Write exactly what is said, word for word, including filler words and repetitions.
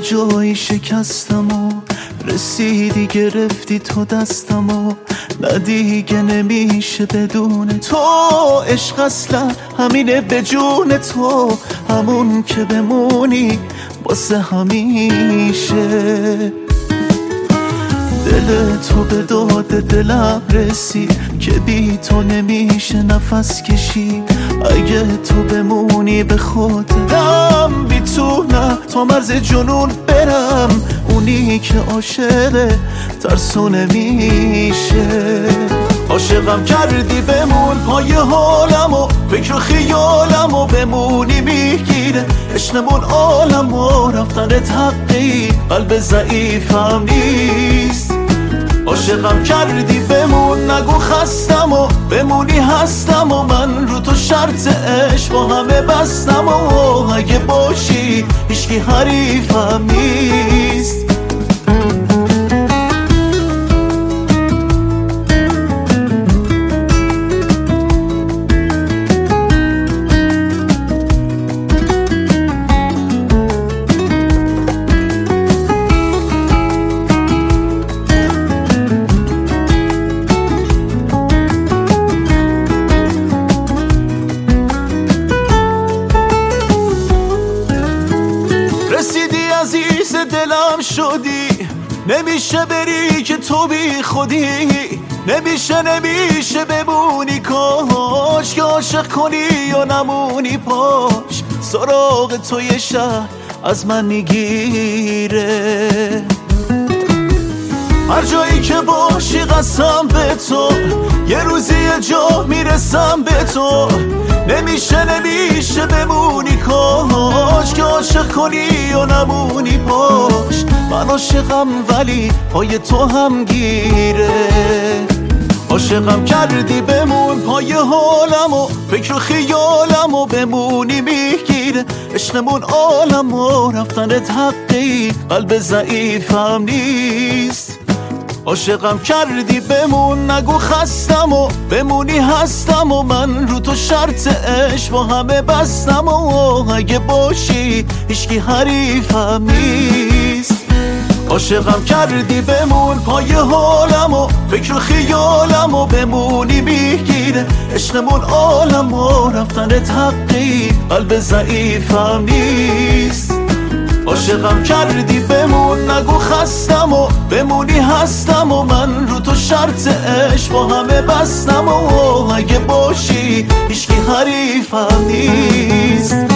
جایی شکستم و رسیدی گرفتی تو دستم و نه دیگه نمیشه بدون تو. عشق اصلا همینه به جون تو، همون که بمونی واسه همیشه. دل تو به داد دلم رسید که بی تو نمیشه نفس کشید. اگه تو بمونی به خودم میتونم تا مرز جنون برم، اونی که عاشقه ترسو نمیشه. عاشقم کردی بمون پای حالم و فکر و خیالم و بمونی میگیره عشقمون عالم و رفتنت حقی قلب ضعیفم نیست. عاشقم کردی بمون نگو خستم و بمونی هستم و من رو تو شرط عشق با همه بستم و اگه باشی هیچکی حریفم نیست. رسیدی عزیز دلم شدی، نمیشه بری که تو بی خودی. نمیشه نمیشه بمونی کاش که عاشق کنی یا نمونی پاش. سراغ تو یه شهر از من میگیره، هر جایی که باشی قسم به تو یه روزی یه جا میرسم به تو. نمیشه نمیشه بمونی کاش که عاشق کنی و نمونی پاش. من عاشقم ولی پای تو هم گیره. عاشقم کردی بمون پای حالم و فکر و خیالم و بمونی میگیره عشقمون عالم و رفتنت حقی قلب ضعیفم نیست. عاشقم کردی بمون نگو خستم و بمونی هستم و من رو تو شرط عشق با همه بستم و اگه باشی هیچکی حریفم نیست. عاشقم کردی بمون پای حالم و فکر و خیالم و بمونی میگیره عشقمون عالم و رفتنت حقی قلب ضعیفم نیست. عاشقم کردی بمون نگو خستم و بمونی هستم و من رو تو شرط عشق با همه بستم و اگه باشی هیچکی حریفم نیست.